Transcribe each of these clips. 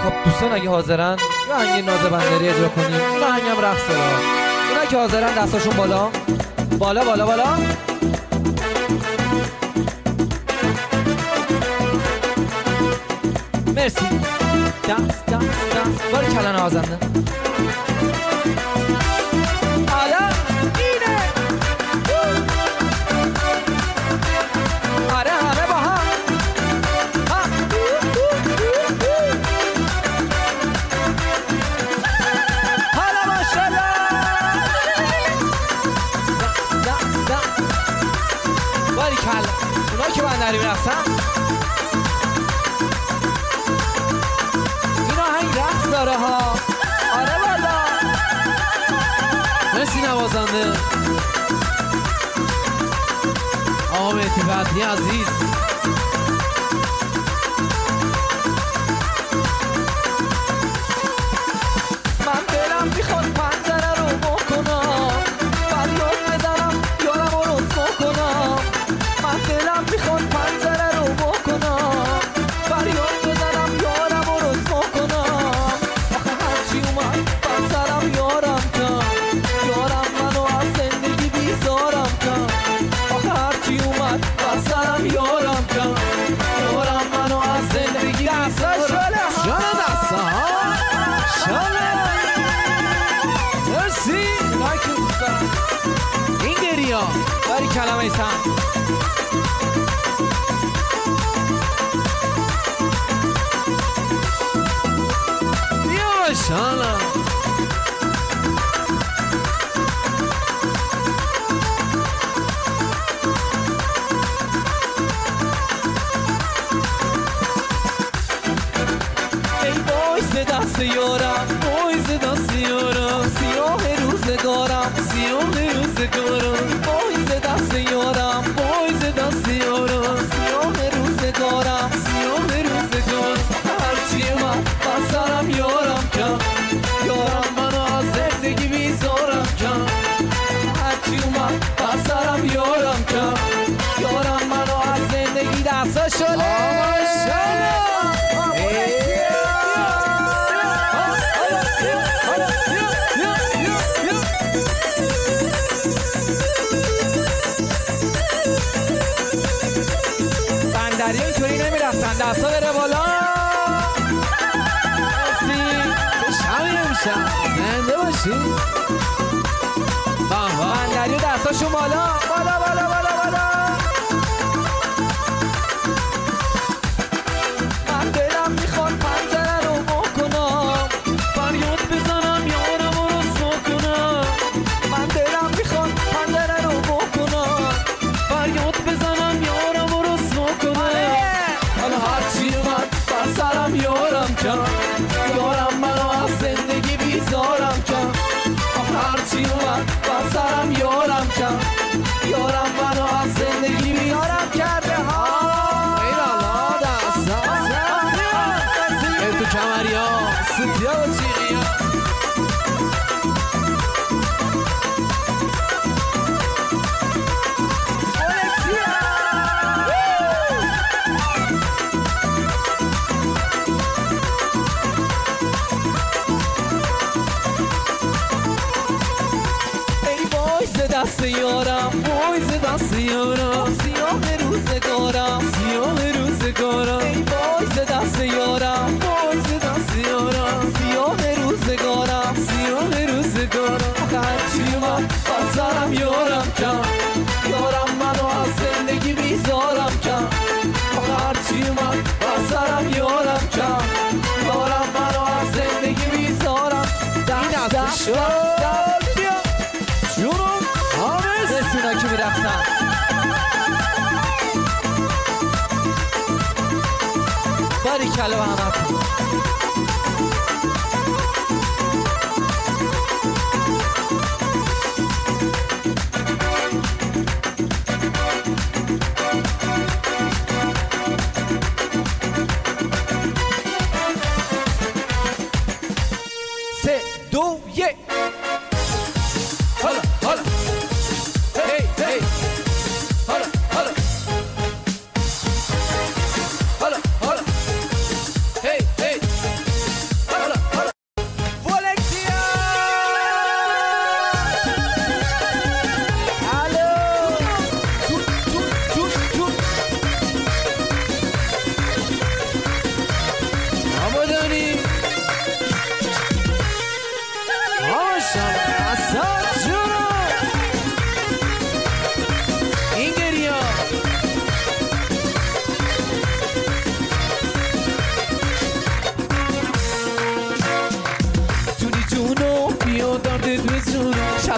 خب دوستان اگه حاضرن یه آهنگ ناز بندری اجرا کنیم. این آهنگم رقص داره. اونا که حاضرن دستاشون بالا بالا بالا بالا. مرسی. دست دست دست باری کلن آزنده. حالا اینه. آره همه با هم. حالا ماشالله. باری کلن. اونا که بندری برقصن داره ها. آره والا. مرسی نوازنده آقا مهدی فتحی عزیز. من دلم میخواد پنجره رو بکنم فریاد بزنم یارم رو رسوا کنم. من دلم میخواد پنجره رو بکنم فریاد بزنم یارم رو رسوا کنم. سرم یارم کن یارم منو از زندگی بیزارم کن. آخه هرچی اومد بر سرم یارم کن یارم منو از زندگی بیزارم. جان دستا شاله مرسی. لایک دوستان این گریا باری کلمه سم. بیا شاله دست یارم بایز دست یارم سیاه روزگارم سیاه روزگارم بایز دست یارم بایز دست یارم سیاه روزگارم سیاه روزگارم. هرچی من بر سرم یارم کن یارم منو از زندگی بیزارم کن. هرچی اومد بر سرم یارم کن یارم منو از زندگی دستا شده. بندری اینطوری نمیرفتن دستا بره بالا. مرسی شمی امشب زنده باشی. بندری دستاشون بالا بالا بالا بالا بالا. من دلم میخواد پنجره رو بکنم فریاد بزنم یارم رو رسوا کنم. من دلم میخواد پنجره رو بکنم فریاد بزنم یارم رو رسوا کنم. حالا هرچی اومد بر سرم یارم کن یارم منو از زندگی بیزارم کن. هرچی اومد بر سرم یارم کن یارم منو از زندگی بیزارم کرده ها. ایوالا دستا ای تو کمریا ستیا و چیغیا. دست یارم بایز دست یارم سیاه روزگارم سیاه روزگارم. ای بایز دست یارم بایز دست یارم سیاه روزگارم سیاه روزگارم. هرچی اومد بر سرم یارم کن یارم منو از زندگی بیزارم کن. هرچی اومد بر سرم یارم کن یارم منو از زندگی بیزارم. دست شد جونم رسونا که میرفتن باری کلا همه کن. سه دو یک حالا حالا هی هی حالا حالا حالا حالا هی هی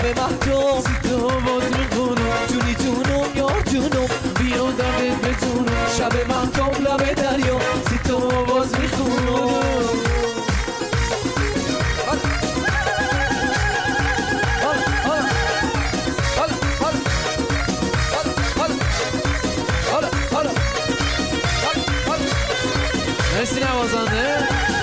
شب مهتاب تو باز میخونم جونی جونم یار جونم بیا دردت بتونم شب مهتاب لب دریا سی تو باز میخونم مرسی نوازنده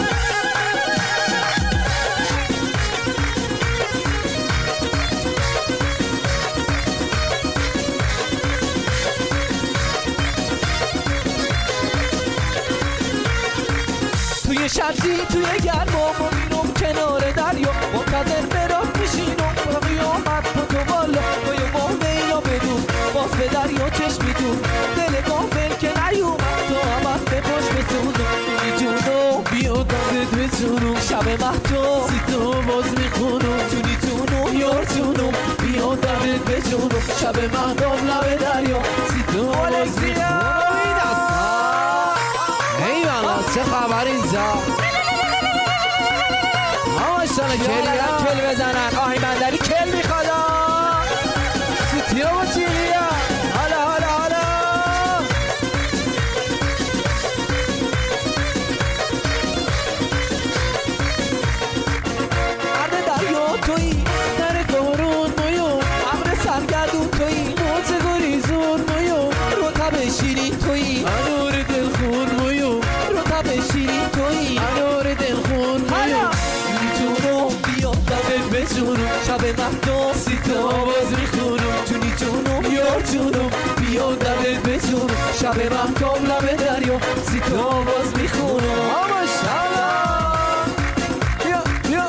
توی شرطی توی گرما میرم کنار دریا منتظر برات میشینم با قیامت با تو بالا با یه موقعینا بدون باز به دریا چشمی دون دل گافل که نیومد تو همت به پاش بسوزم جونی جونو بیا دردت بتونم شب مهتاب سی تو باز میخونم جونی جونو یار جونم بیا دردت بتونم شب مهتاب لب دریا سی تو باز میخونم ای والا چه خبر اینجا ماشاءالله کلیان کل بزنن آهی بندری کل میخواد سوتیا با چیلیا حالا حالا حالا مرد دریا تویی در بارون مویوم امر سرگردون تویی موج گریزون مویوم رطب شیرین تویی انور دلخون مویوم رطب شیرین تویی انور دلخون مویوم جونو بیا دردت بجونم شب مهتاب سی تو باز میخونم جونی جونم یار جونم بیا دردت بجونم شب مهتاب لب دریا سی تو باز میخونم ماشاءالله بیا بیا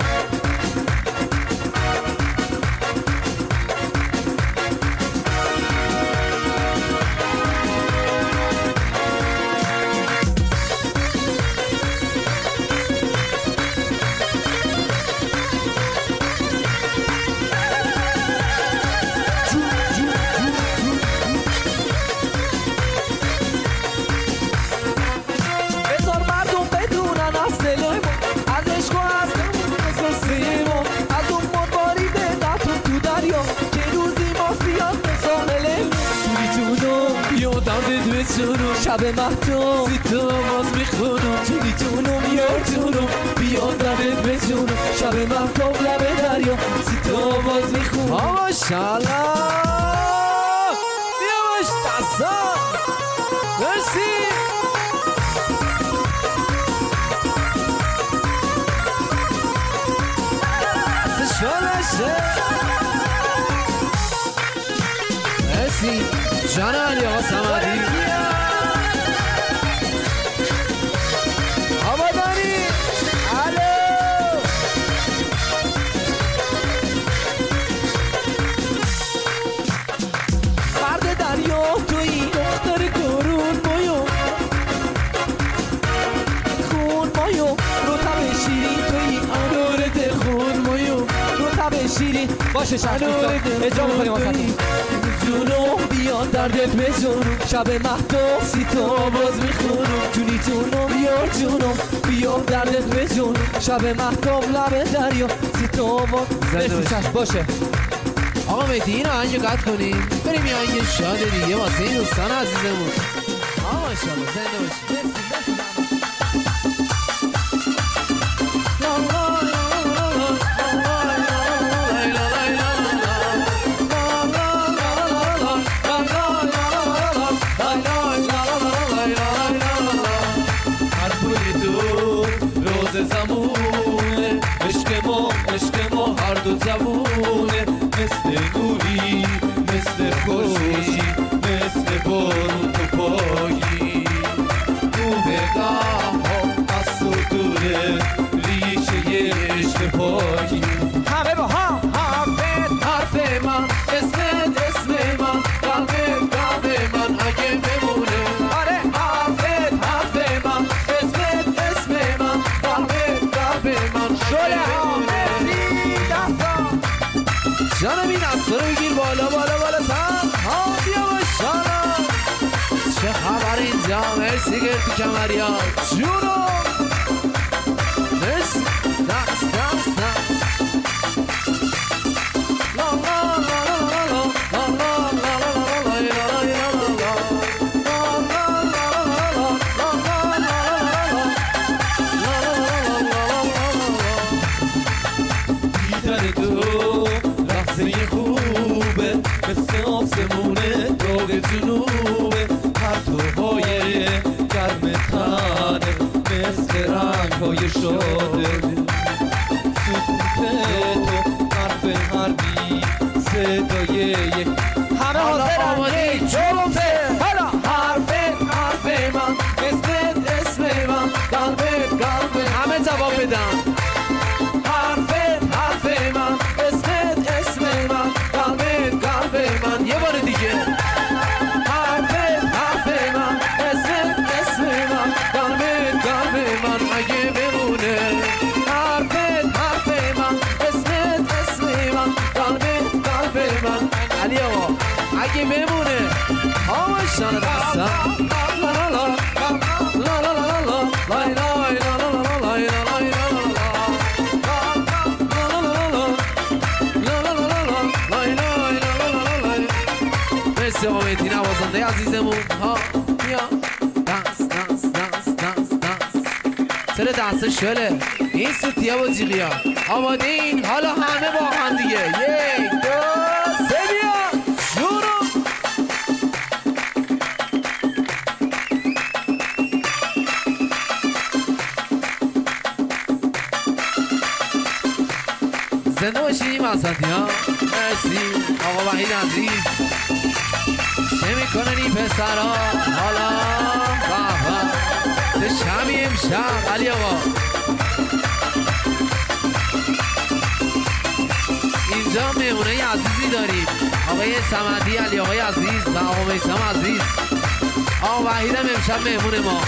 بذار مردم بدونن از دل ما از عشق و از قصه ما از اون مدباری دردتون تو دریا که روزی ما بیاد به ساحل جونی جونم بیا دردت بتونم شب مهتاب سی تو باز میخونم جونی جونم یار جونم بیا دردت بجونم شب مهتاب لب دریا سی تو باز میخونم ماشاءالله بیا باش دستا مرسی مرسی جان علی آقا صمدی آبادانی الو مرد دریا تویی دختر گرون مایو خون مایو رطب شیرین تویی انور دلخون مویوم رطب شیرین باشه شرط دوستان اجرا میکنیم واسهتون جونو بیا دردت بجونم شب مهتاب سی تو باز میخونم جونی جونم یار جونم بیا دردت بجونم شب مهتاب لب دریا سی تو باز مرسی باشه آقا مهدی این آهنگو قطع کنیم بریم یه آهنگ شاد دیگه واسه این دوستان عزیزمون آقا ماشاءالله زنده باشید زمونه عشق ما هر دو زبونه مثل نوری مثل خوشی مثل بارون تو پایی گاه ها از تو دوره ریشه عشق پایی همه با هم حرف من اسم من قلب من اگه بمونه آره حرف من اسم من قلب من شله ها مرسی دستا جانم این دستا رو بگیر بالا تن ها بیا باشانا چه خبر اینجا مرسی گرفتی کمریا جونو مرسی دست های شاده سکوت تو حرف هر بی صدای همه حاضرن جفته حالا حرف من اسم من قلب همه جواب بدن حرف من اسم من قلب من یه بار دیگه حرف من اسم من قلب من اگه بمونه حرف من اسم من قلب من علی آقا اگه بمونه آمشان دستم لا لا لا لا لا لا لا لا مرسی آقا مهدی نوازنده عزیزمون ها بیا دست سر دست شله این سوتیه با جیغیا آماده این حالا همه با هم دیگه 1 2 3 بیا شروع زنده باشیم اساتید ها مرسی آقا وحید عزیز چه میکنن این پسرها حالا بابا چه شمی امشب علی آقا اینجا مهمونه عزیزی داریم آقای صمدی علی آقای عزیز و آقا میثم عزیز آقا وحید هم امشب مهمون ما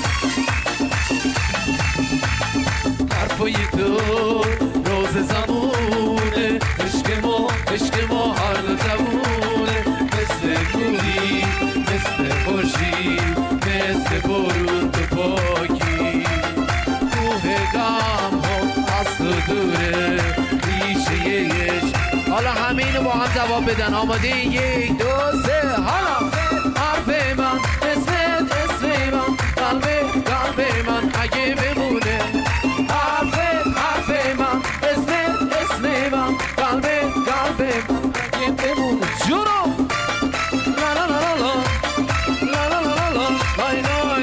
حرفای تو روز زمونه عشق ما هر دو زمونه مثل نوری مثل خورشید مثل بارون تو پاکی کوه غم ها از تو دوره ریشه عشق حالا همه اینو با هم جواب بدن آماده 1 2 3 حالا حرف من اسم من قلب من اگه بمونه حرف من اسم من قلب اگه بمونه جونو لا لا لا لا لا لا لا لا لا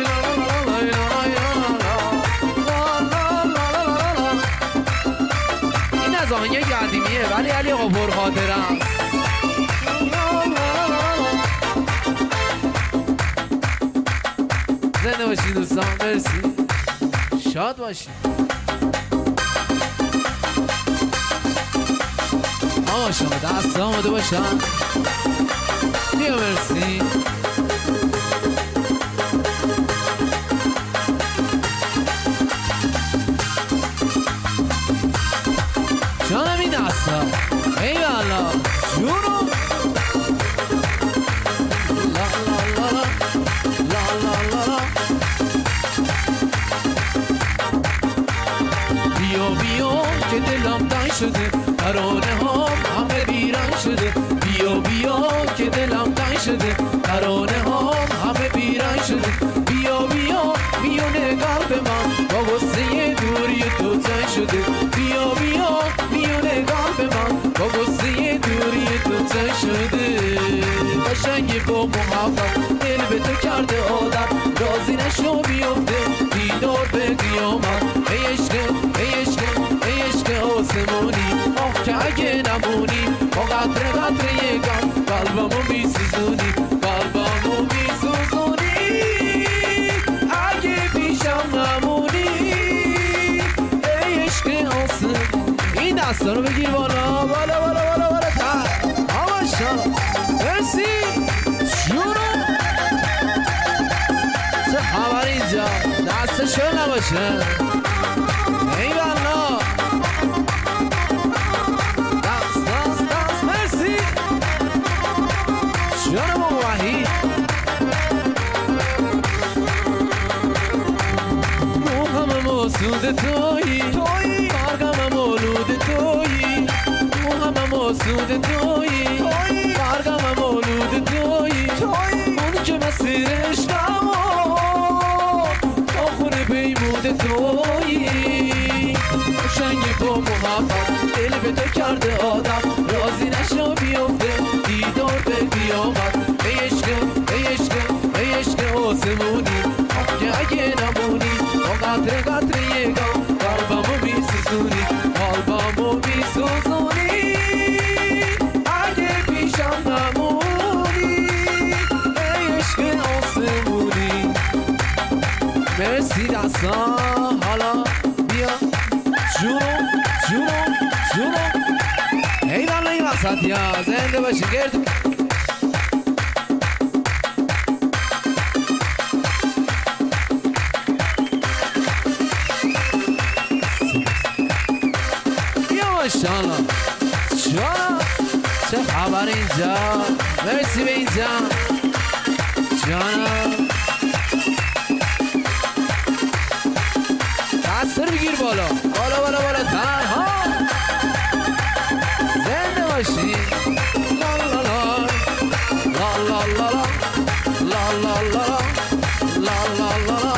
لا این از آهنگ قدیمیه ولی علی آقا پرخاطره است زنده باشید دوستان مرسی شاد باشید آقا شما دست آماده باشن بیا مرسی جانم این دست ها ای والا جونو لا لا لا لا لا لا بیا که دلم تنگ شده ترانه ها همه بیرنگ شده بیا که دلم تنگ شده ترانه ها همه بیرنگ شده بیا میونه قلب من با غصه دوری تو تنگ شده بیا میونه قلب من با غصه دوری تو تنگ شده قشنگ با محبت دل به تو کرده عادت راضی نشو بیفته دیدار به قیامت ای عشق آسمونی آخ که اگه نمونی با قطره یکم قلبمو میسوزونی اگه پیشم نمونی ای عشق آسمونی این دستا رو بگیر بالا تا آماشا مرسی جونو چه خبر اینجا دستشو نباشه ای والا دست مرسی جانم آقا وحید روحم مسعود تویی برگم مولود تویی روحم مسعود تویی برگم مولود تویی اون که مسیر عشقم تا خونه پیمود تویی قشنگ با محبت دل به تو کرده آدم راضی نشو بیفته دیدار به قیامت ای عشق آسمونی آخ که اگه نمونی با قطره دستان حالا بیا جونم جونم جونم ایوان این وسط یا زنده باشی گرد ماشاءالله جانا چه خبر اینجا مرسی به اینجا جانا دست رو بگیر بالا بالا بالا بالا تنها زنده باشی لا لا لا لا لا لا لا لا لا لا لا لا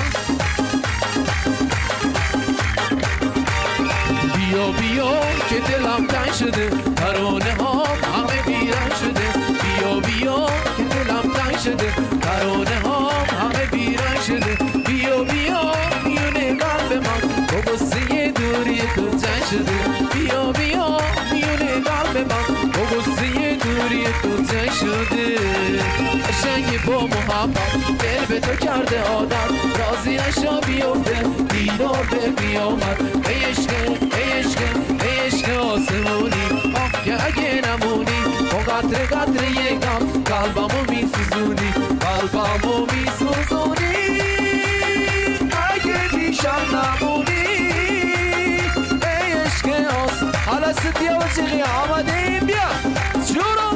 بیا بیا که دلم تنگ شده ترانه ها همه بیرنگ شده بیا بیا که دلم تنگ شده ترانه ها همه بیرنگ شده بیا بیا میونه قلب من با غصه دوری تو تنگ شده بیا بیا میونه قلب من با غصه دوری تو تنگ شده قشنگ با محبت دل به تو کرده عادت راضی نشا بیفته دیدار به بیامد ای عشق ای عشق ای عشق آسمونی آه که اگه نمونی با قطره قطره یکم قلبمو میسوزونی قلبمو میسوزونی اگه پیشم نمونی ای عشق آسمونی حالا ستیا و چیقی آمده این بیا جورم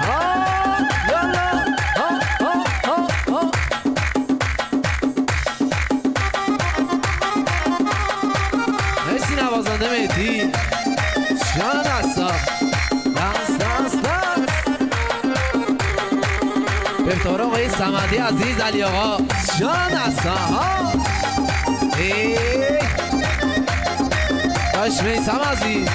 یالا مرسی نوازنده مهدی جان دستا دست دست دست به افتار آقای صمدی عزیز علی آقا جان دستا ها ای باش میسم عزیز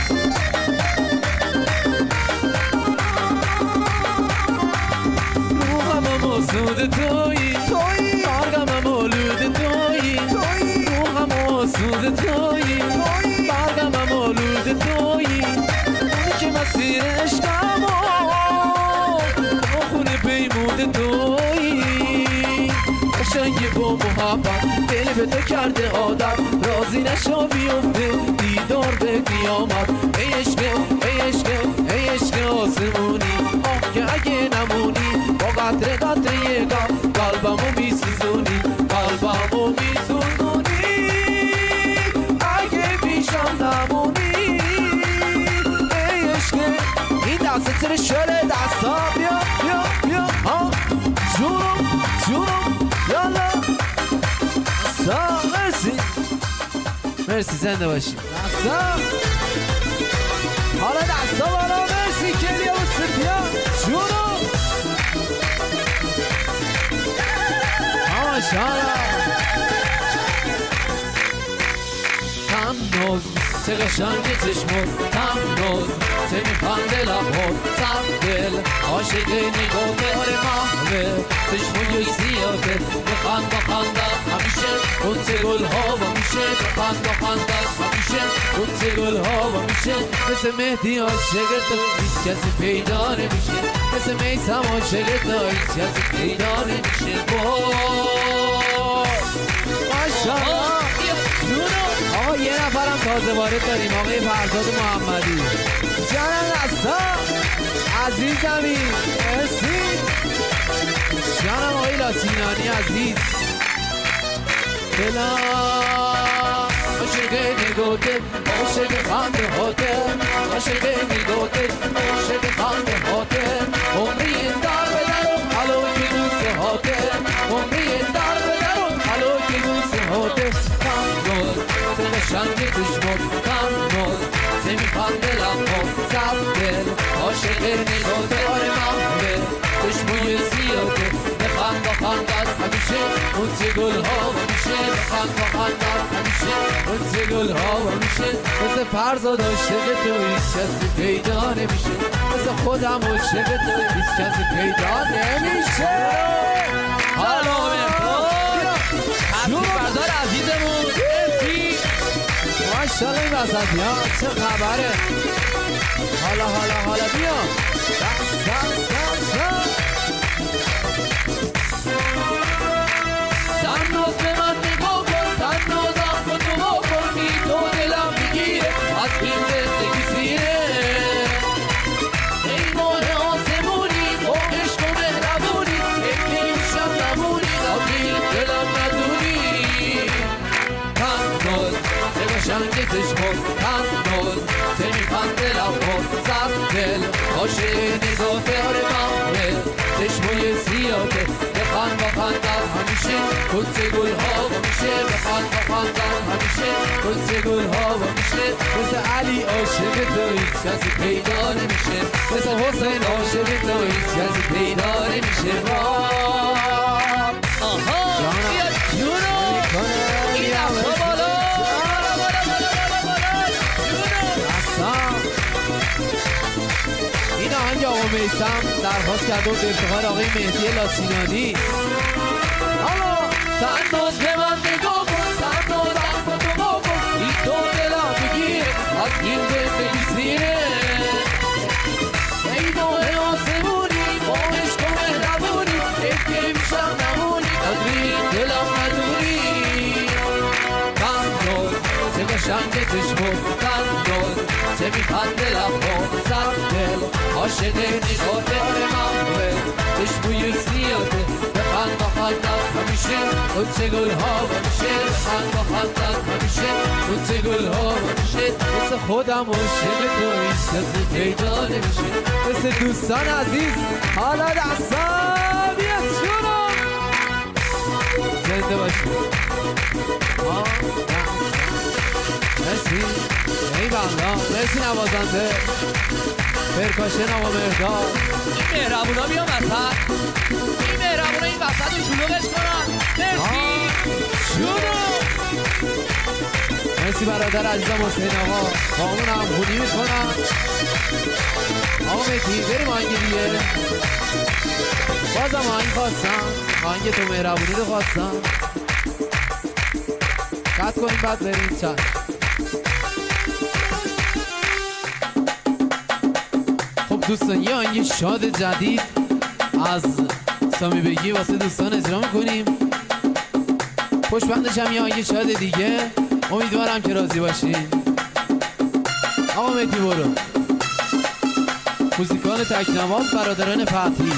روحم مسود تویی برگم مولود تویی روحم مسود تویی برگم مولود تویی اونی که مسیر عشقم با خونه پیمود تویی قشنگ با محبت دل به تو کرده عادت راضی نشا بیفته دیدار به قیامت ای عشق ای عشق ای عشق آسمونی آه که اگه نمونی با قطره قطره یکم قلبمو میسوزونی قلبمو میسوزونی اگه پیشم نمونی ای عشق این دسته سر شله دستا بیا بیا بیا ها جونم جونم یالا دستا مرسی مرسی زنده باشی دستا حالا دستا بالا مرسی کلیا و ستیا جونم ماشاءالله تنوز چه قشنگ چشمت تنوز چه میخنده لبات سر دل عاشق نگاه آره محوه چشموی سیاته بخند بخندت همیشه قدس گل ها و میشه بخند بخندت همیشه قدس گل ها و میشه مثل مهدی عاشق تو هیچ کسی پیدا نمیشه مثل میثم عاشق تو هیچ کسی پیدا نمیشه ماشاءالله آقا یه نفرم تازه وارد داریم آقای فرزاد محمدی جانم دستا عزیزمی مرسی جانم آقای لاسینانی عزیز دلم عاشق نگاهت عاشق خنده هاته عاشق نگاهت عاشق خنده هاته عمری در به درم حلوی که دوست هاته عمری در به درم حلوی که دوست هاته تنگل چه قشنگ چشمات تنگل چه میخنده لبات سر دل عاشق نگاهت آره محوه چشموی سیاته بخند بخندت همیشه قدس گل ها و میشه بخند بخندت همیشه قدس گل ها و میشه مثل فرزاد عاشق تو هیچ کسی پیدا نمیشه مثل خودم عاشق تو هیچ کسی پیدا نمیشه حالا هفتی بردار عزیزمون مرسی ماشاءالله این وسط یا چه خبره حالا حالا حالا بیا دست دست دست تناز به من نگاه کن تناز قشنگ چشمات خندان چه میخنده لبات زد دل عاشق نگاه محمل چشمای سیاته بخند با خندم همیشه کلچه گلها و میشه بخند با خندم همیشه کلچه گلها و میشه مثل علی عاشق تو هیچ کسی پیدا نمیشه مثل حسین عاشق تو هیچ کسی پیدا نمیشه آها بیا جونو این دفتا بالا این آهنگ آقا میثم درخواست کرده و به افتخار آقای مهدی لاسینانی. حالا تنداز به من نگاه کن تنداز اخبا تو با کن این تو دلم بگیره از این زندگی سینه ای نوه آسمونی باهش تو مهربونی اگه میشم نمونی قدری دلم ندونی تنداز چه قشنگ چشمات تنداز چه میخنده لبات زد دل عاشق نگاه محمل چشموی سیاته بخند با خندم همیشه کلچه گلها همیشه بخند با خندم همیشه کلچه گلها همیشه مثل خودم عاشق تو هیچ کسی پیدا نمیشه مثل دوستان عزیز حالا دستم بیا جونم زنده باشید مرسی ای بلا مرسی نوازنده پرکاشن آقا مهرداد این مهربونا بیان وسط این مهربونا این وسط رو شلوغش کنن مرسی شروع مرسی برادر عزیزم حسین آقا با همون همخونی میکنم آقا مهدی بریم آهنگ دیگه بازم آهنگ خواستم آهنگ تو مهربونی رو خواستم قطع کنیم بعد بریم چند دوستان یه آهنگ شاد جدید از سامی بگی واسه دوستان اجرا میکنیم پشت بندش هم یه آهنگ شاد دیگه امیدوارم که راضی باشین آقا مهدی برو موزیکال تکنواز برادران فتحی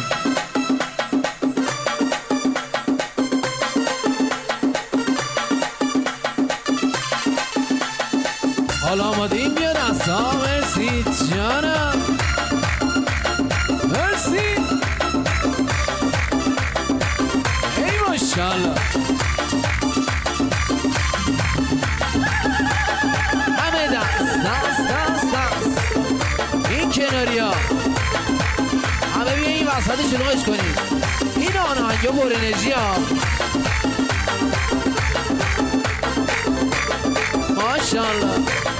حالا آماده این بیاد اصلا مرسی جانم مرسی ای ماشالله همه دست این کناری ها همه بیا این وسط شلوغش کنید این آهنگا پر انرژی ها ماشالله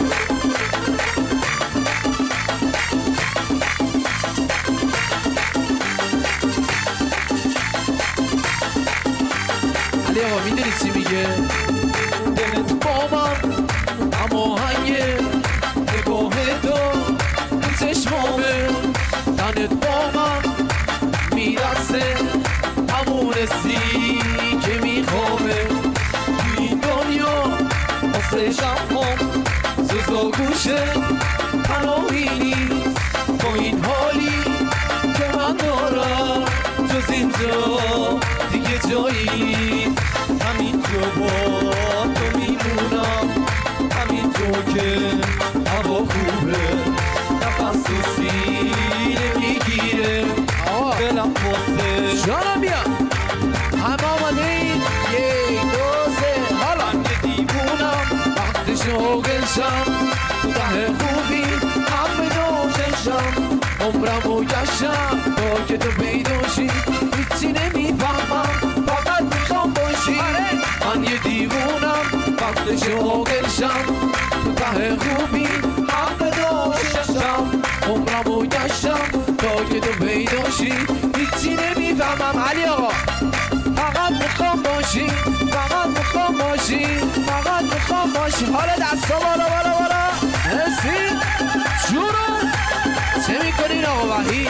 علی آقا میدونی چی میگه؟ دلت با من هماهنگه نگاه تو چشمامه تنت با من میرسه همون حسی که میخوامه این دنیا واسه شمام سوزا گوشه پناهی نیست با این حالی که من دارم جز اینجا دیگه جایی همین جو با تو میمونم همین جو که هوا خوبه نفس تو سینه میگیره دلم واسه جانم بیا همه آماده این یک دو سه حالا که دیوونم وقت شوگلشم تو ته خوبی همه دوششم عمرمو گشتم تا که تو پیداشی هیچی نمیفهمم فقط میخوام باشی من یه دیوونم وقت شوگلشم تو ته خوبی همه دوششم عمرمو گشتم تا که تو پیداشی هیچی نمیفهمم علی آقا فقط میخوام باشی فقط میخوام باشی فقط میخوام باشی حالا دستا بالا بالا بالا مرسی جورم چه میکنین آقا وحید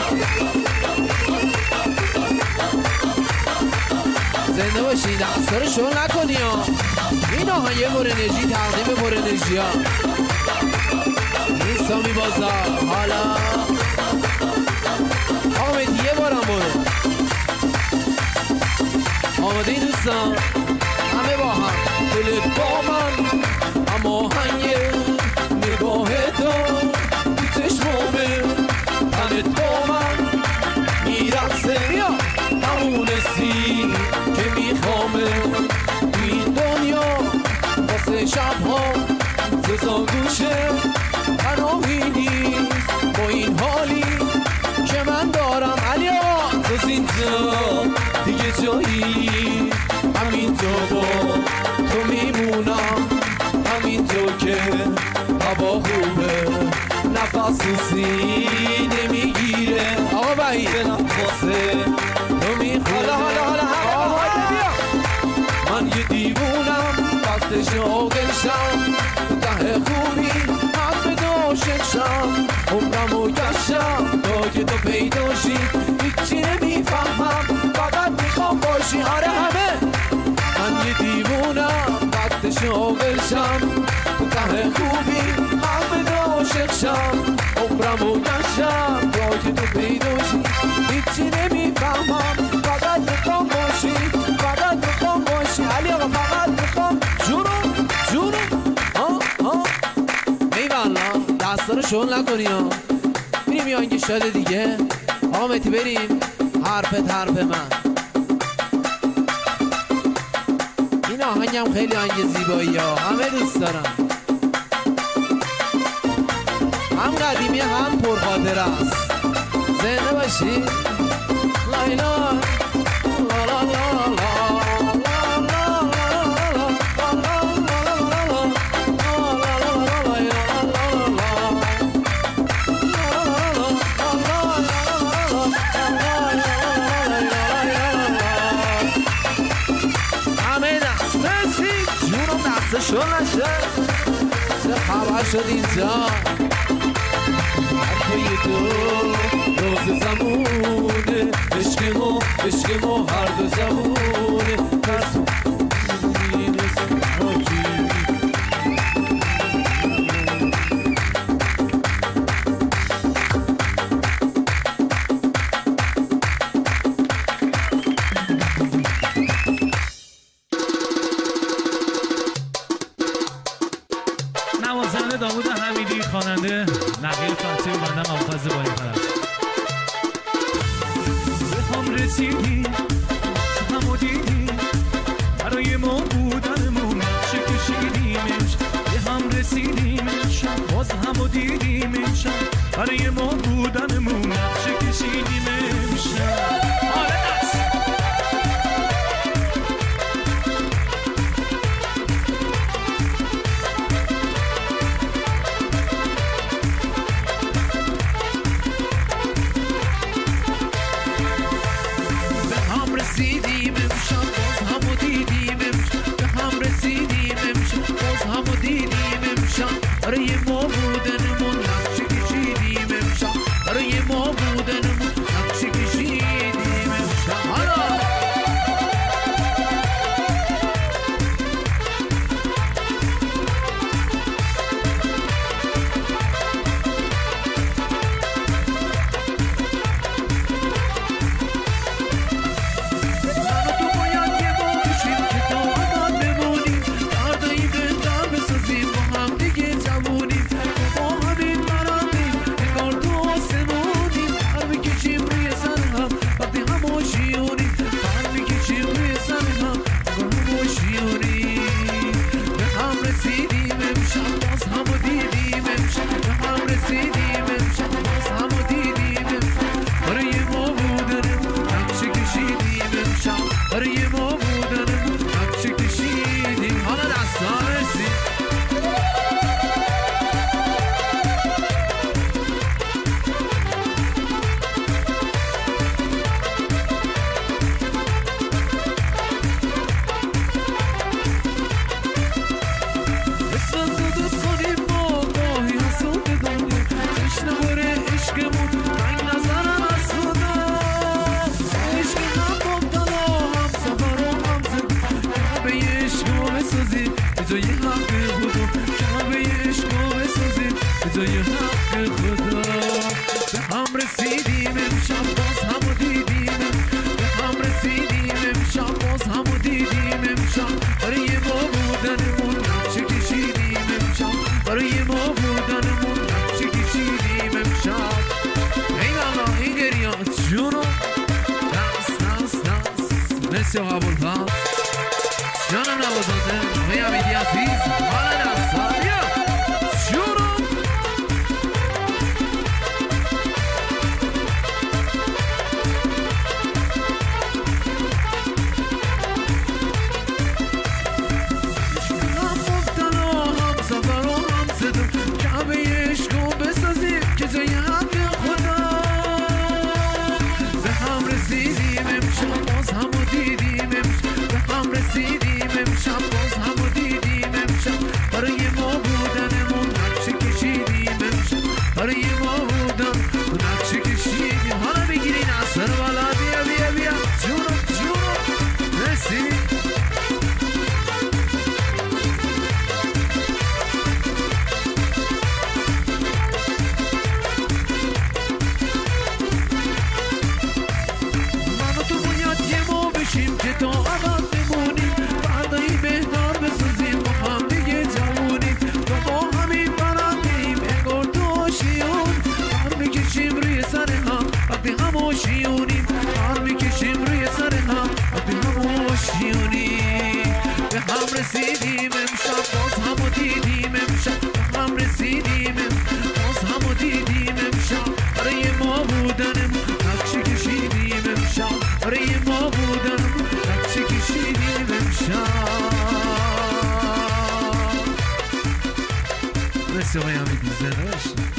زنده باشین دستا رو شل نکنی ها این آهنگ پر انرژی تقدیم پر انرژی ها این سامی بازار حالا آقا مهدی یه بارم برو آماده این دوستان همه با هم دلت با من اما آهنگ جزا گوشه تنهایی نیست با این حالی که من دارم علی آقا جز اینجا دیگه جایی همینجا با تو میمونم همینجا که هوا خوبه نفس سینه میگیره آقا بایی به نفسه تو میخوره حالا من یه دیوونم وقت شاگرشم ته خوبی حرف داشتشم عمرمو گشتم تا که تو پیداشی هیچی نمیفهمم فقط میخوام باشی آره همه من یه دیوونم وقت شاگرشم ته خوبی حرف داشتشم عمرمو گشتم تا که تو پیداشی هیچی نمیفهمم فقط میخوام باشی فقط میخوام باشی علی آقا فقط میخوام جونم میوالا دستا رو شل نکنی ها بریم یا اینکه شده دیگه آقا مهدی بریم حرفت حرف من این آهنگم خیلی آهنگ زیبایی ها همه دوست دارم هم قدیمی هم پرخاطره است زنده باشی لایلا لا لا لا لا شو نشه چه خبر شد اینجا حرفای تو روز زمونه عشق ما هر دو زمونه ترسو نوازنده داوود حمیدی، خواننده نقیل فتحی و بنده ممتاز بانی پرست. به هم رسیدی هم و دیدی برای ما بودنمون نقشه کشیدیمش به هم رسیدیم شب باز هم و دیدیم شب برای ما بودنمون نقشه کشیدیمش آره دست رسیدیم امشب باز همو دیدیم امشب به هم رسیدیم امشب باز همو دیدیم امشب برای ما بودنمون نقشه کشیدیم امشب برای ما بودنمون نقشه کشیدیم امشب حالا مرسی آقا ابوالفضل جانم نوازنده آقای حمیدی عزیز حال دستا مرسی آقای حمیدی زنده باشید.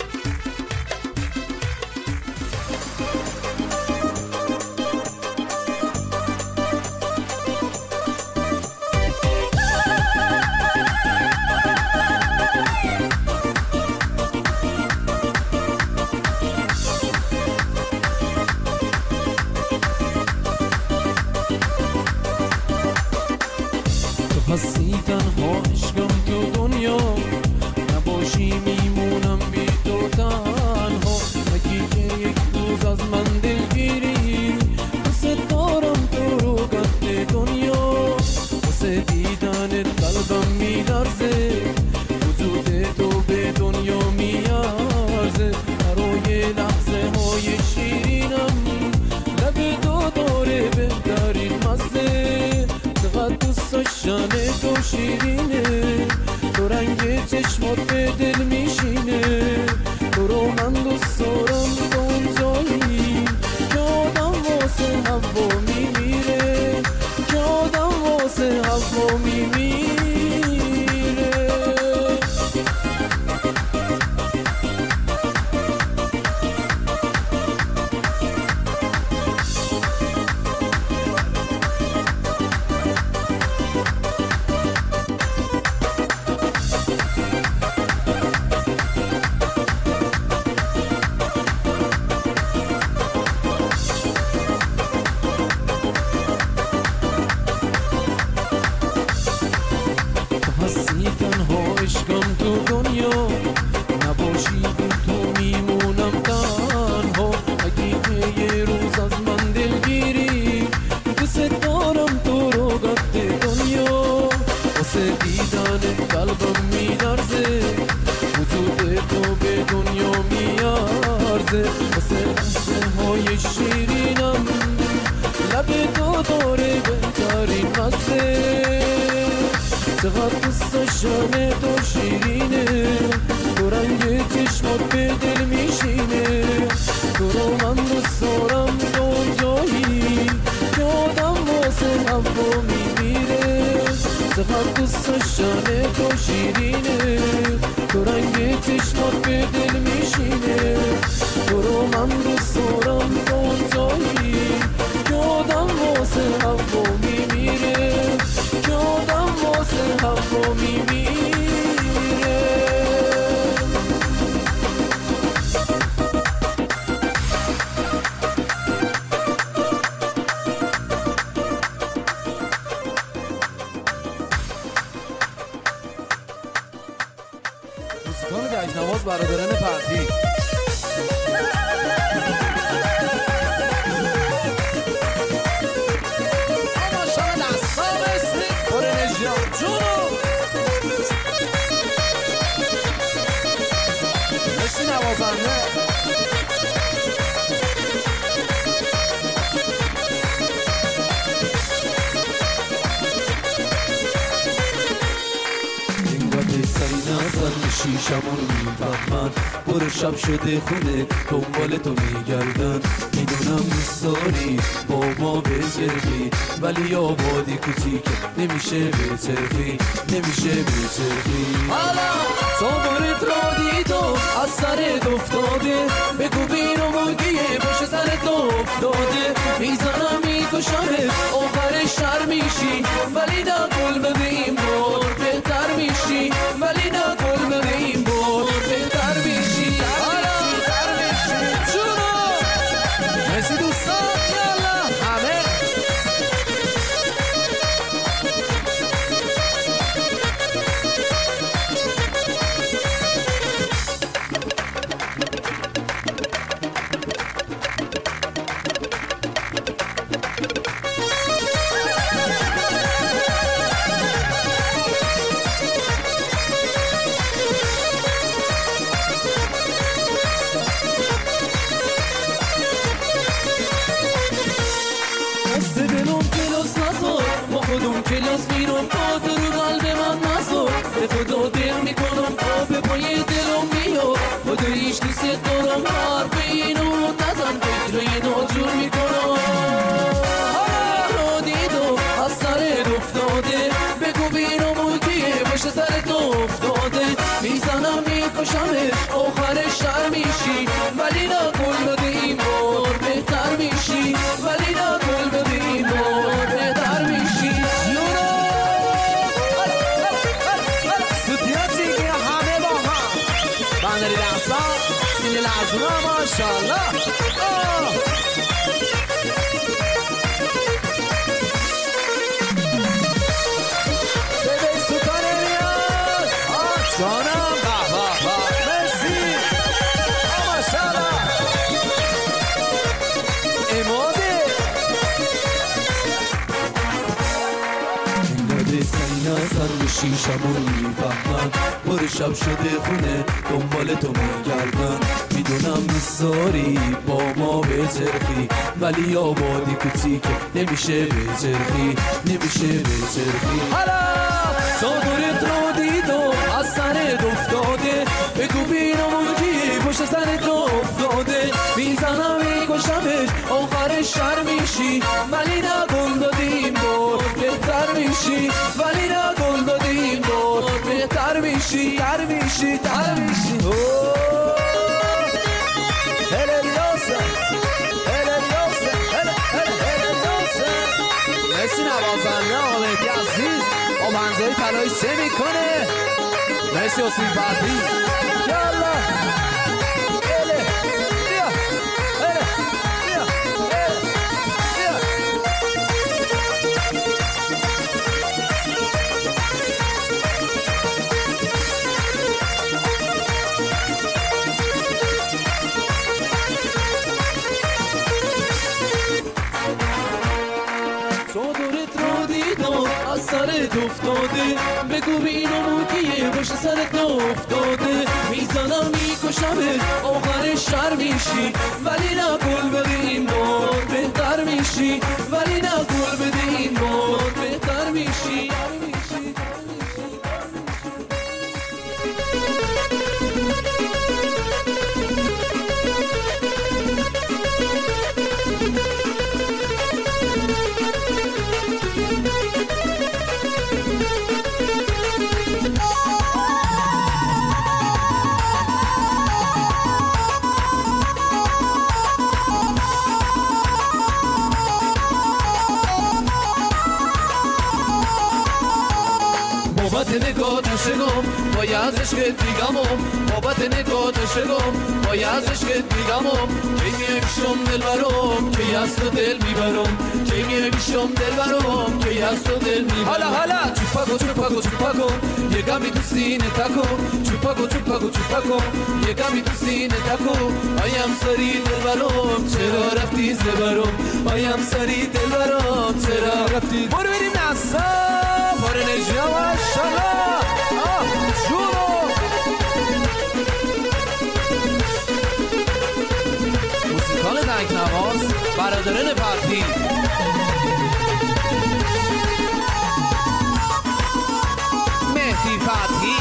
هستی تنها عشقم تو دنیا نباشی میمونم بی تو تنها اگه که یک روز از من دلگیری دوست دارم تو رو قد دنیا واسه دیدنت قلبم میلرزه وجود تو به دنیا میارزه برای لحظه های شیرینم لب تو داره بهترین مزه چقدر دوست داشتن تو شیرینه تو رنگ چشمات به دل میشینه تو رو من دوست دارم تو اون جایی که آدم واسه هوا میمیره که آدم واسه هوا میمیره هستی تنها عشقم تو دنیا نباشی تو میمونم تنها اگه که یه روز از من دلگیری دوست دارم تو رو قد دنیا واسه دیدن قلبم میلرزه وجود تو به دنیا میارزه واسه لحظه های شیرینم لب تو داره بهترین مزه چقدر دوست داشتن تو شیرینه تو رنگ چشمات به دل میشینه تو رو من دوست دارم تو اون جایی که آدم واسه هوا میمیره چقدر دوست داشتن تو شیرینه تو رنگ چشمات به دل میشینه تو رو من دوست دارم تو اون جایی که آدم واسه هوا میمیره که آدم واسه هوا میمیره موسیقان دجنواز برادران پرتی نوازنده اینقدر سری نزن شیشمون میفهمن برو شب شده خونه دنبال تو میگردن میدونم دوست داری با ما بچرخی ولی آبادی کوچیک نمیشه بچرخی نمیشه بچرخی حالا تو بارت را دیدم از سرت افتاده بگو بیرمونگیه باشه سرت افتاده میزنم میکشمه آخر شر میشی ولی نه گل بده این بار بهتر میشی ولی نه گل بده این بار بهتر میشی بهتر میشی جونو مرسی دوستان یالا همه میکشمش آخرش شر میشی ولی نه گل داده این بار بهتر میشی ولی نه گل داده این بار بهتر میشی سوتیاتی که همه با هم بندری دستا سینی لازمه ماشالله جانم مرسی ماشالله اماده انقدر سینا سر شیشمون میفهمن بار شب شده خونه دنبال تو میگردن میدونم میساری با ما بچرخی ولی آبادی کوچیک نمیشه بچرخی نمیشه بچرخی حالا صادرت رو دیدم از سرت افتاده بگو بینمون کی پشت سرت افتاده میزنم میکشمش آخرش شر میشی ولی نه گل دادی این بار بهتر میشی ولی نه گل دادی این بار بهتر میشی تر میشی تر میشی مرسی نوازنده آمدی عزیز با منظره تلایی چه میکنه مرسی حسین فتحی یالا بله بیا بله بیا بیا صادرت رو دیدم از سرت افتاده بگو بینمون کیه پشت سرت افتاده میزنم میکشمه آخرش شر میشی ولی نه گل بده این بار بهتر میشی ولی نه گل بده این بار بهتر میشی بابت نگاه شگم باید از عشقت میگمم بابت نگاه شگم باید از عشقت میگمم کی میشم دل برام کی از تو دل میبرم کی میشم دل برام کی از تو دل میبرم حالا چوپاگو یکمی تو سینه تکو چوپاگو یکمی تو سینه تکو آیم سری دل برام چرا رفتی زبرم آیم سری دل برام چرا رفتی برو بریم نسا پر انرژی ماشالله جونو موسیقان دنگنواز برادران فتحی مهدی فتحی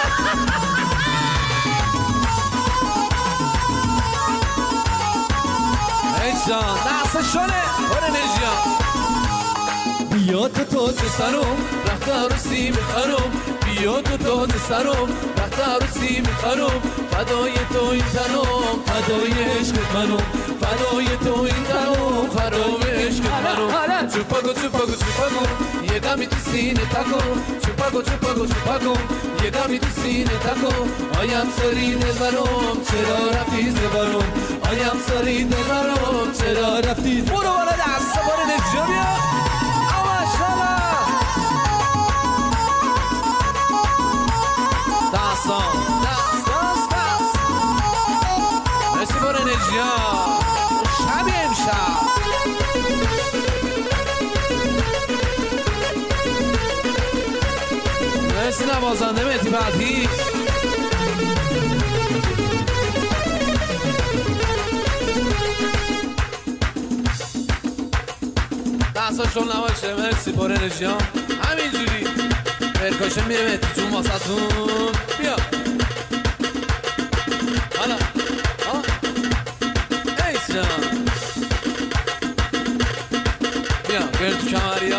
ایشان نسا شونه پر انرژی بیا تو تاج سرم رخت عروسی میخرم بیا تو تاج سرم رخت عروسی میخرم فدای تو این تنم فدای عشقت منم فدای تو این تنم فدای عشقت منم چوپاگو یکمی تو سینه تکو چوپاگو یکمی تو سینه تکو آیم سری دل برام چرا رفتی زبرم آیم سری دل برام چرا رفتی برو بالا دستا پر انرژی بیا مرسی بار انرژی ها شب امشب مرسی نوازنده مهدی فتحی دستاشون نباشه مرسی بار انرژی ها همینجوری پرکاشن میره مهدی جون واسهتون بیا حالا ایسان بیا برد تو کمریا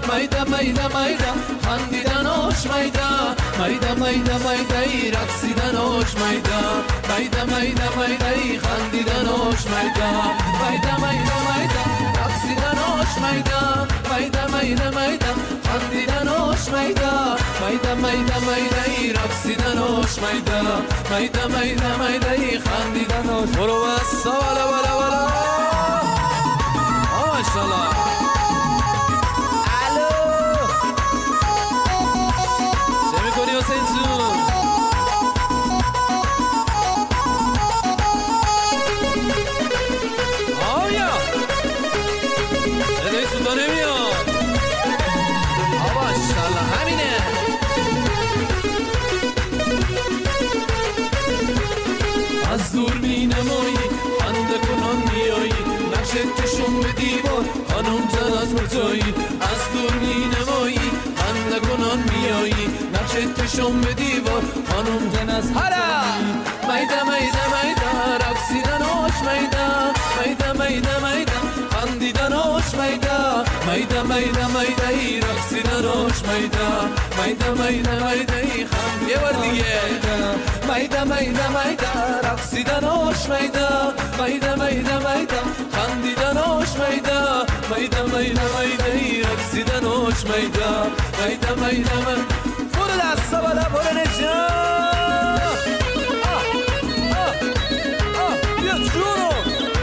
میده میده میده خندیدنش میده میده میده میده ای رقصیدنش میده میده میده میده ای خندیدنش میده میده میده میده رقصیدنش میده میده میده میده خندیدنش میده میده میده میده ای رقصیدنش میده میده میده میده ای خندیدنش برو بس بالا بالا بالا ماشاءالله حسین جون آیا صدای سودا نمیاد ماشاءالله همینه از دور می نمایی خنده کنان میایی نقشت کشم به دیوار خانم جان از کجایی از دور می نمایی خنده کنان میایی نقشت کشم به دیوار خانم جان از هلا میده میده میده رقصیدنش میده میده میده میده خندیدنش میده میده میده میده ای رقصیدنش میده میده میده میده ای خند یه بار دیگه میده میده میده رقصیدنش میده میده میده میده خندیدنش میده میده میده میده ای رقصیدنش میده میده میده میده برو دستا بالا برو نجات بیا جورو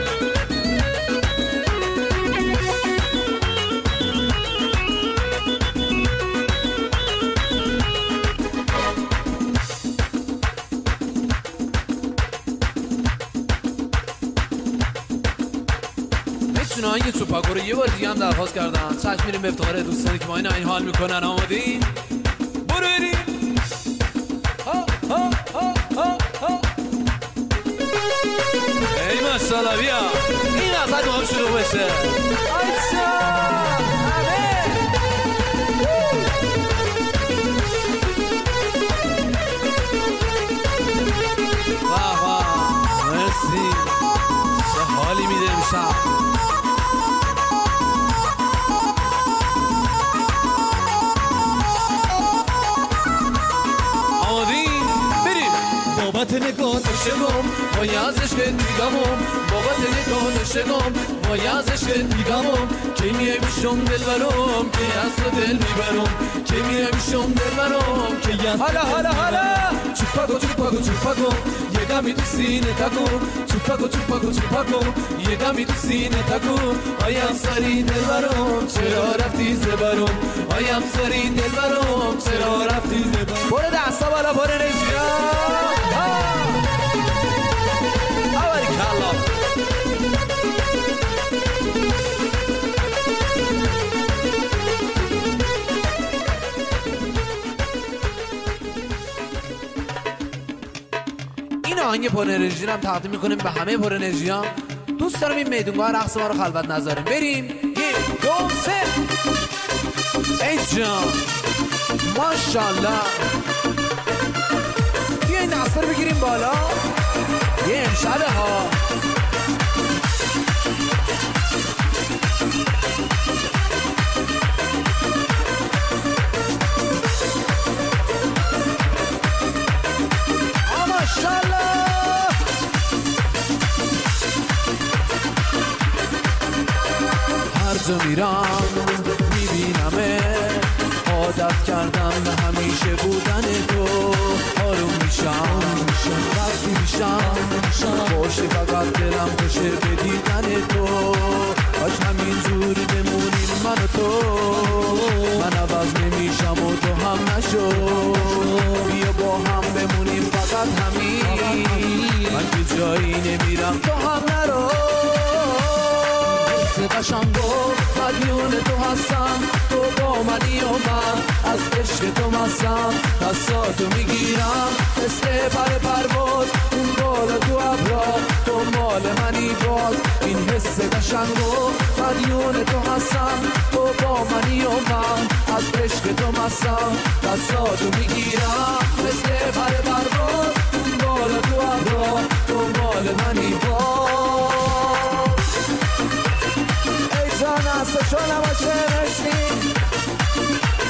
میتونه این سوپاکو رو یه بار دیگه هم درخواست کردم چشم میریم به افتخار دوستانی که ما این حال میکنن آمادین برو بریم ای ماشاءالله بیا این وسط ما هم شروع بشه آیشا همه واه واه مرسی چه حالی میده امشب بابت نگاه شگم با یازش که دیگمم بابت نگاه شگم با یازش که دیگمم که میای میشم دل برام که از تو دل میبرم که میای میشم دل برام که از حالا حالا حالا چوپاگو چوپاگو چوپاگو یه دمی تو سینه تکو چوپاگو چوپاگو چوپاگو یه دمی تو سینه تکو آیم سری دل برام چرا رفتی زبرم آیم سری دل برام چرا رفتی زبرم برو دستا بالا برو نجات این آهنگ پر انرژی رو هم تقدیم میکنیم به همه پر انرژی ها. دوست دارم این میدونگاه رقص ما رو خلوت نذاریم. بریم 1 2 3 ای جان ماشاءالله بیا این دستا رو بگیریم بالا یه امشبه ها هر جا میرم میبینمه عادت کردم به همیشه بودن تو آروم میشم وقتی میشم باشه فقط دلم خوشه به دیدن تو کاش همین جوری بمونیم من و تو من عوض نمیشم و تو هم نشو بیا با هم بمونیم فقط همین من که جایی نمیرم تو هم نرو قشنگو مدیون تو هستم تو با منی و من از عشق تو مستم دستاتو میگیرم مثل پر پرواز اون بالا تو ابرا تو مال منی باز این حس قشنگو مدیون تو هستم تو با منی و من از عشق تو مستم دستاتو میگیرم مثل پر پرواز اون بالا تو ابرا تو مال منی باز جان است چون نباشه مرسی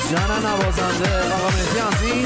جان نوازنده آقا مهدی عزیز.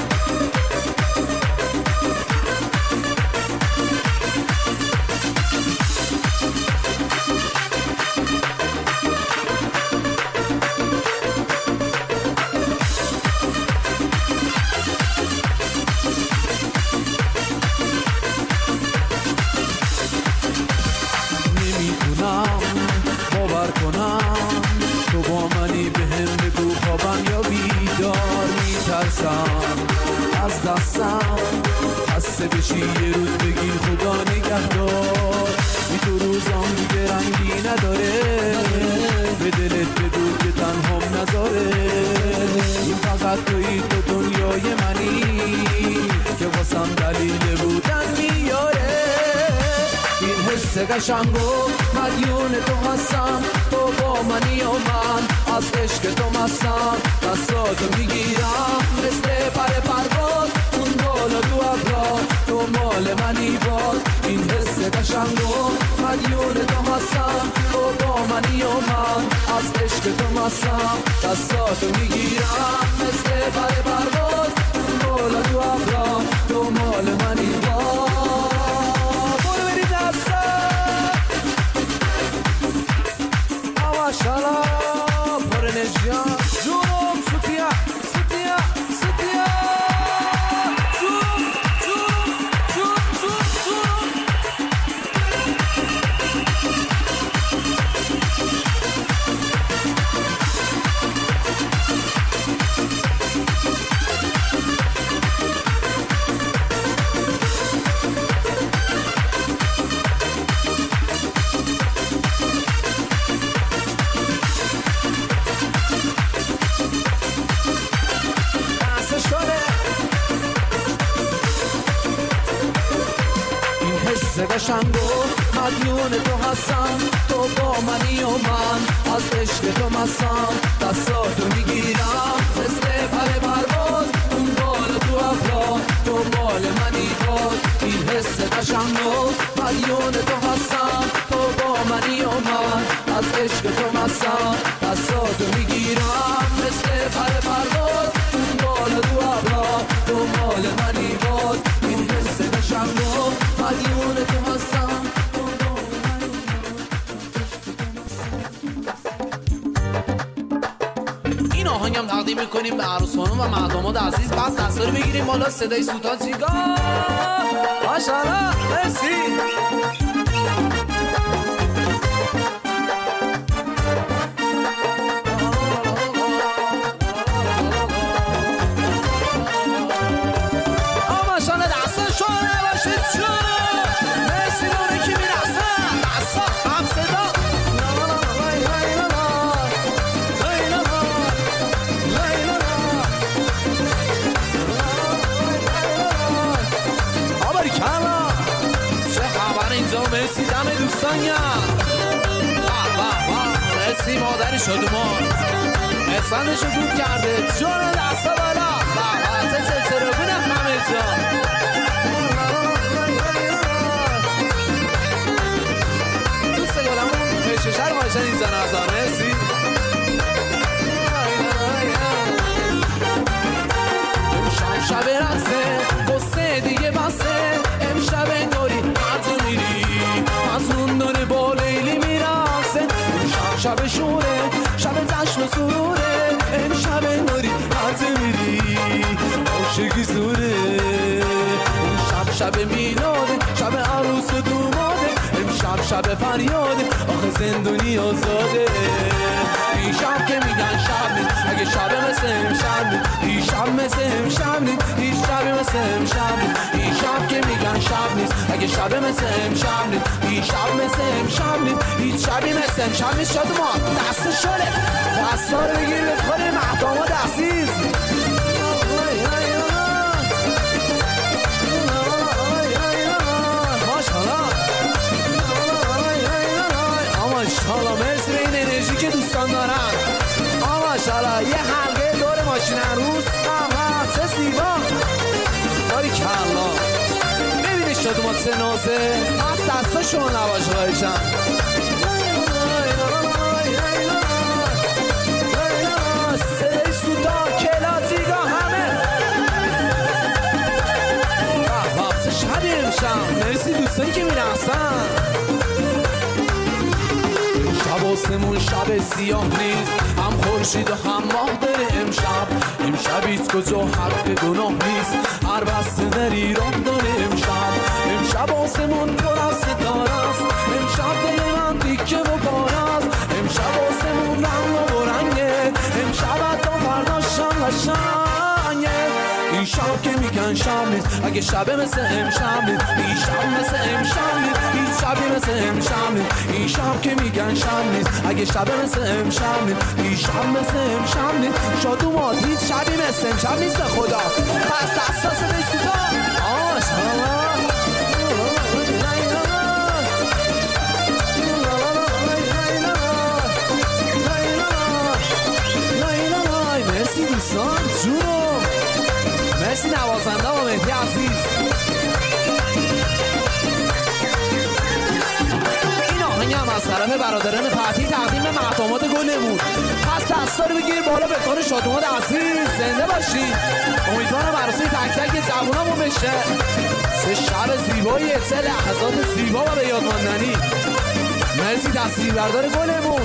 باور کنم تو با منی به هم بگو خوابم یا بیدار. میترسم از دستم خسته بشی یه روز بگی خدا نگهدار. بی تو روزام دیگه رنگی نداره، به دلت بگو که تنهام نذاره. این فقط توی تو دنیای منی که واسم دلیل بودن میاره. این حس قشنگو مدیون تو هستم، تو با منی و من از عشق تو مستم. دستاتو میگیرم مثل پر پرواز، اون بالا تو ابرار تو مال منی باز. این حس قشنگو مدیون تو هستم، تو با منی و من از عشق تو مستم. دستاتو میگیرم مثل پر پرواز، اون بالا تو ابرار تو مال منی باز. Shalom, por energia, Jurum, Sutia, Sutia, Sutia, Jurum, Jurum, Jurum, Jurum, قشنگو مدیون تو هستم، تو با منی و من از عشق تو مستم. دستاتو میگیرم مثل پر پرواز، اون بالا تو افرا تو مال منی باز. این حس قشنگو مدیون تو هستم، تو با منی و من از عشق تو مستم. دستاتو میگیرم مثل پر پرواز، اون بالا تو افرا تو مال منی باز. این حس قشنگو مدیون تو هستم. این آهنگم تقدیم میکنیم به عروس خانم و مردمات عزیز. بس دستا رو بگیریم بالا، صدای سوتا جیگار ماشاءالله. مرسی. مرسی دم دوستانیم. مرسی مادری شدومان احسانشو دور کرده. جان دستا بالا چه سلسله بودم همه جا. دوست گلمون پیششر باشن این زن ازا. مرسی. امشب شب رقصه قصه دیگه بسه، امشب انگاری هرزو میری از اون داره با لیلی میرقصه. امشب شب شوره شب جشن و سروره، امشب انگاری هرزو میری عاشقی زوره. امشب شب میلاده شب عروس و دوماده، امشب شب فریاده آخه زندونی آزاده. این شب که میگن شب نیست اگه شب مثل امشب نیست، این شب مثل امشب نیست، هیچ شب مثل امشب نیست. این شب که میگن شب نیست اگه شب مثل امشب نیست، این شب مثل امشب نیست، هیچ شبی مثل امشب نیست. شاد ما دست شده دستا رو بگیر بخوری مهدامات عزیز. ماشاءالله مرسی به این انرژی که دوستان دارن. ماشاءالله یه حلقه دور ماشین عروس. چه زیبا. باریکلا. ببینید شادومات سه نازه از دستاشون نباشه خواهیشم. صدای سوتا همونی که میرقصن. شب آسمون شب سیاه نیست، هم خورشید و هم ماه داره امشب. امشبیست کجا حق گناه نیست، هر بسته در ایران داره امشب آسمون پر از ستاره است، امشب دل من تیکه و پاره است. امشب آسمون رنگ و رنگه، امشب حتی فردا شم قشنگه. این شب که میگن شب نیست، اگه شبه مثل امشب نیست. این شب مثل امشب نیست، هیچ شبی مثل امشب نیست. این شب که میگن شب نیست، اگه شبه مثل امشب نیست. این شب مثل امشب نیست. شادومات هیچ شبی مثل امشب نیست به خدا. پس دستا صدای سودا مرسی دوستان جونو، مرسی نوازنده و مهدی عزیز. این آهنگ هم از طرف برادران فتحی تقدیم به مقامات گلمون. پس دستا رو بگیر بالا به طور شادومات عزیز. زنده باشید. امیدوارم عروسی تک تک جوونامون بشه. چه شب زیبایی، چه لحظات زیبا و به یاد ماندنی. مرسی تصویربردار گلمون.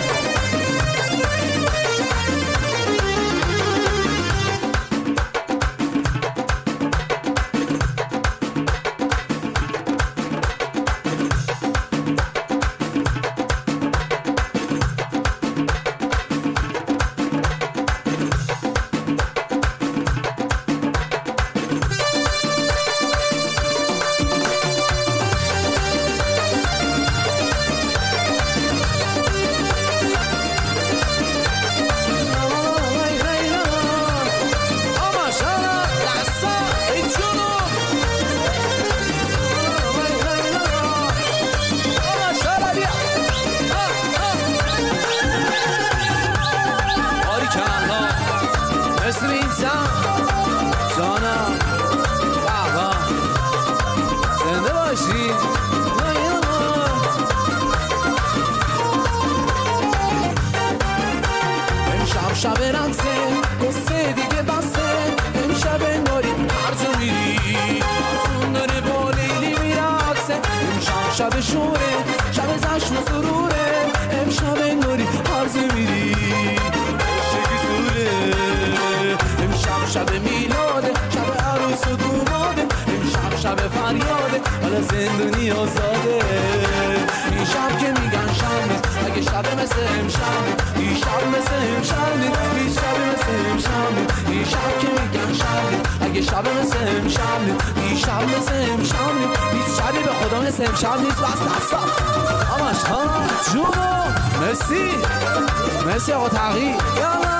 شب رقصه قصه دیگه بسته، امشب انگاری هر جا میری افرون داره با لیلی میرقصه. امشب شب شوره، شب جشن و سروره، امشب انگاری هر جا میری شکی سوره. امشب شب میلاده، شب عروس و دوماده، امشب شب فریاده، حالا زندونی آزاده. این شب که میگن شب نیست، اگه شب مثل امشب نیست. این شب مثل امشب نیست، هیچ شبی مثل امشب نیست. این شب که میگن شب نیست، اگه شب مثل امشب نیست. این شب مثل امشب نیست، هیچ شبی به خدا مثل امشب نیست. بس دستا آماش ها جونو. مرسی مرسی آقا تغییر. یالا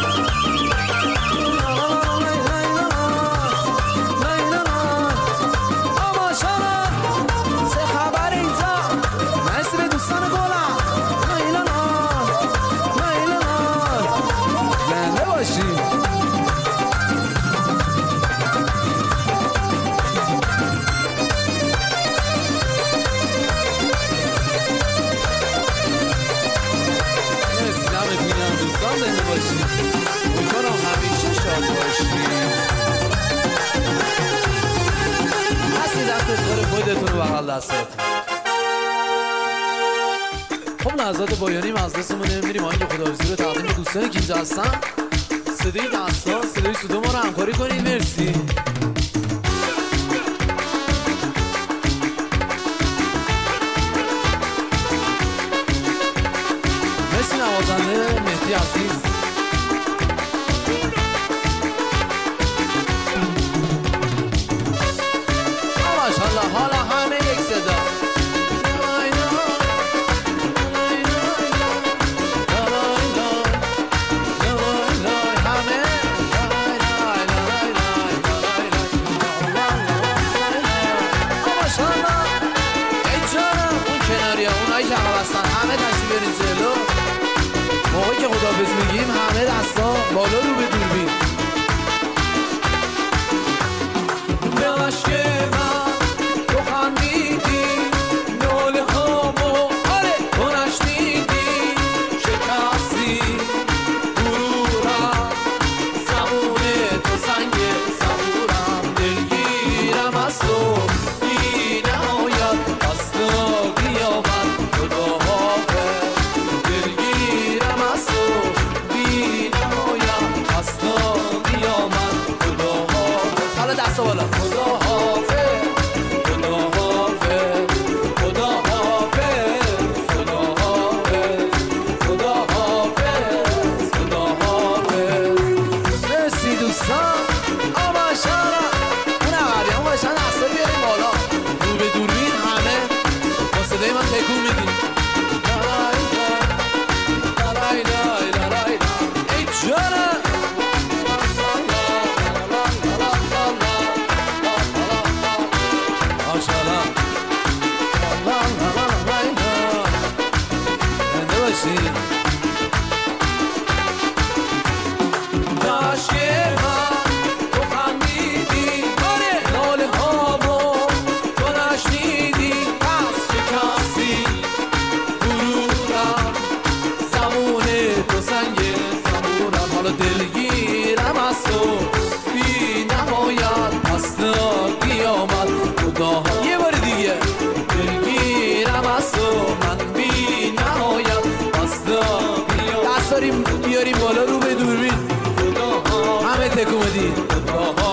خودتون رو بغل دستاتون. خب لحظات پایانی مجلسمون میریم آهنگ خداحافظی رو تقدیم به دوستانی که اینجا هستن. صدای دستا، صدای سودا ما رو همکاری کنید. مرسی. مرسی نوازنده مهدی عزیز. حالا همه یک صدا. اونایی که عقب هستن همه تشریف برین جلو. موقعی که خداحافظ میگیم همه دستا بالا رو به دوربین. به عشق من تو خندیدی، ناله هامو آره تو نشنیدی، شکستی غرورم، زبون تو سنگ صبورم، دلگیرم از تو بی نهایت. دست بالا. خدا حافظ خدا حافظ خدا حافظ خدا حافظ خدا حافظ خدا حافظ. مرسی دوستان. آبا شارا اون عقلی اون باشن اصلا بیاریم بالا. رو به دوربین همه با صدای من تکون میدیم. ای جانم یه بار دیگه دلگیرم از تو من بی نهایت دست داریم بیاریم بالا رو به دوربین همه تکون بدید.